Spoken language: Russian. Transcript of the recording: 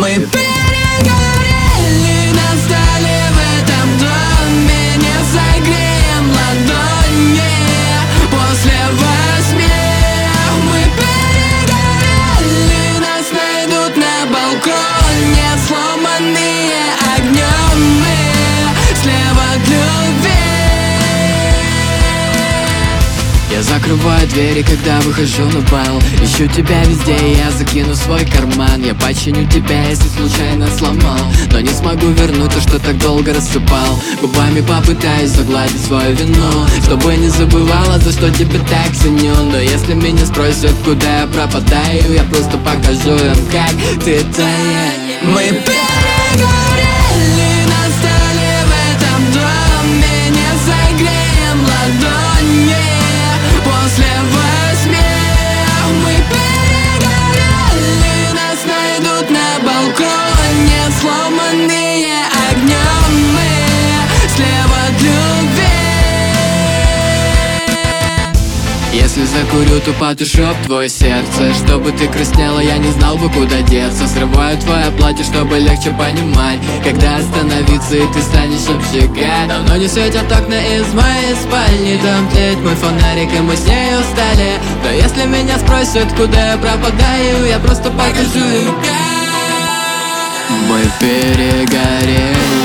Мы перегорели, настали в этом доме, не согреем ладони после 8. Мы перегорели, нас найдут на балконе, сломанные огнем мы слева от любви. Я закрываю двери, когда выхожу на бал. Ищу тебя везде, и я закину свой карман. Я починю тебя, если случайно сломал, но не смогу вернуть то, что так долго рассыпал. Губами попытаюсь загладить свою вину, чтобы не забывала, за что тебя так ценю. Но если меня спросят, куда я пропадаю, я просто покажу им, как ты таяешь. Мы перегорели, настали в этом доме, не согреем ладони после 8. Мы перегорели, нас найдут на балконе, сломанные огнем мы слева от любви. Если закурю, то потушу об твое сердце, чтобы ты краснела, я не знал бы, куда деться. Срываю твое платье, чтобы легче понимать, когда остановиться и ты станешь обжигать. Давно не светят окна из моей спальни, там тлеет мой фонарик, и мы с ней устали. Но если меня спросят, куда я пропадаю, я просто покажу им, как мы перегорели.